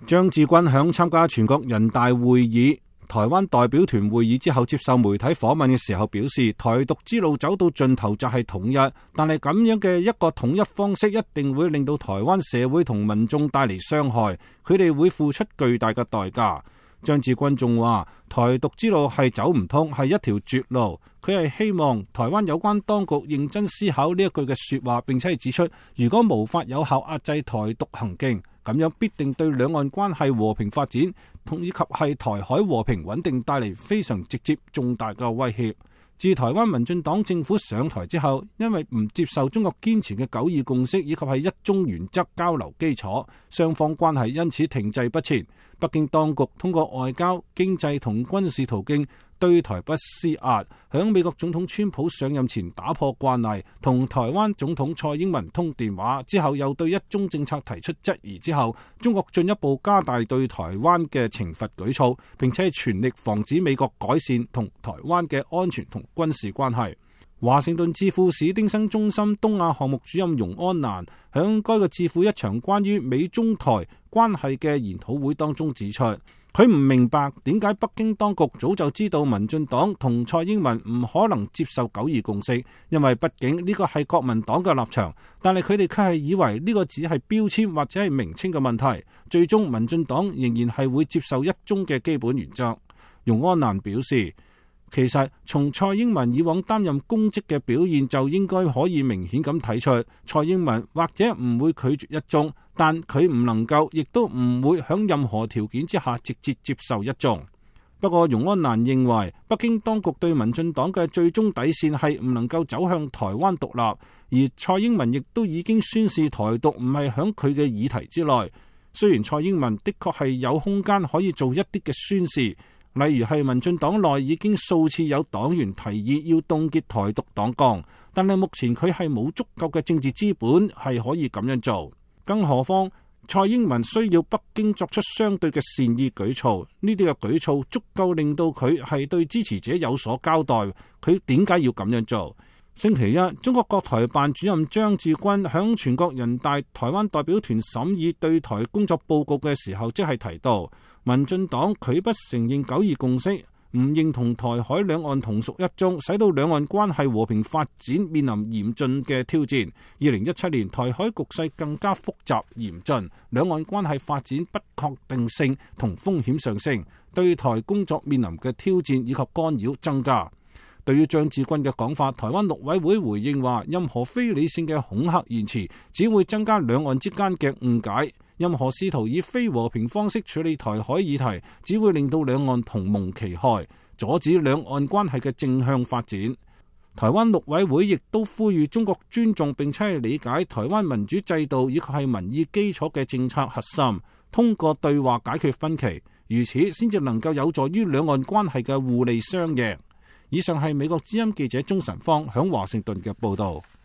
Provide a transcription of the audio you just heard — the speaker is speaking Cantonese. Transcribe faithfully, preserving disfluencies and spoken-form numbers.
張志軍響參加全國人大會議台灣代表團會議之後接受媒體訪問嘅時候表示，台獨之路走到盡頭就係統一，但係咁樣嘅一個統一方式一定會令到台灣社會同民眾帶嚟傷害，佢哋會付出巨大嘅代價。張志軍仲話，台獨之路係走唔通，係一條絕路。佢係希望台灣有關當局認真思考呢一句嘅說話，並且係指出，如果無法有效壓制台獨行徑，咁樣必定對兩岸關係和平發展同以及係台海和平穩定帶嚟非常直接重大嘅威脅。自台灣民進黨政府上台之後，因為唔接受中國堅持嘅九二共識以及係一中原則交流基礎，雙方關係因此停滯不前。北京當局通過外交、經濟同軍事途徑對台不施壓，響美國總統川普上任前打破慣例，同台灣總統蔡英文通電話之後，又對一中政策提出質疑之後，中國進一步加大對台灣嘅懲罰舉措，並且全力防止美國改善同台灣嘅安全同軍事關係。華盛頓智庫史丁生中心東亞項目主任容安蘭響該個智庫一場關於美中台關係嘅研討會當中指出，佢唔明白點解北京當局早就知道民進黨同蔡英文唔可能接受九二共識，因為畢竟呢個係國民黨嘅立場，但係佢哋卻係以為呢個只係標籤或者係名稱嘅問題，最終民進黨仍然係會接受一中嘅基本原則。容安蘭表示，其實從蔡英文以往擔任公職嘅表現就應該可以明顯咁睇出，蔡英文或者唔會拒絕一中，但佢唔能夠亦都唔會響任何條件之下直接接受一中。不過容安蘭認為，北京當局對民進黨嘅最終底線係唔能夠走向台灣獨立，而蔡英文亦都已經宣示台獨唔係響佢嘅議題之內。雖然蔡英文的確係有空間可以做一啲嘅宣示，例如係民進黨內已經數次有黨員提議要凍結台獨黨綱，但係目前佢係冇足夠嘅政治資本係可以咁樣做。更何況蔡英文需要北京作出相對嘅善意舉措，呢啲嘅舉措足夠令到佢係對支持者有所交代。佢點解要咁樣做？星期一，中國國台辦主任張志軍響全國人大台灣代表團審議對台工作報告嘅時候，即係提到民進黨拒不承認九二共識，唔認同台海兩岸同屬一中，使到兩岸關係和平發展面臨嚴峻嘅挑戰。二零一七年台海局勢更加複雜嚴峻，兩岸關係發展不確定性同風險上升，對台工作面臨嘅挑戰以及干擾增加。對於張志軍嘅講法，台灣陸委會回應話，任何非理性嘅恐嚇言辭只會增加兩岸之間嘅誤解，任何試圖以非和平方式處理台海議題，只會令到兩岸同蒙其害，阻止兩岸關係嘅正向發展。台灣陸委會亦都呼籲中國尊重並且理解台灣民主制度以及係民意基礎嘅政策核心，通過對話解決分歧，如此先至能夠有助於兩岸關係嘅互利雙贏。以上係美國之音記者鍾晨芳響華盛頓嘅報道。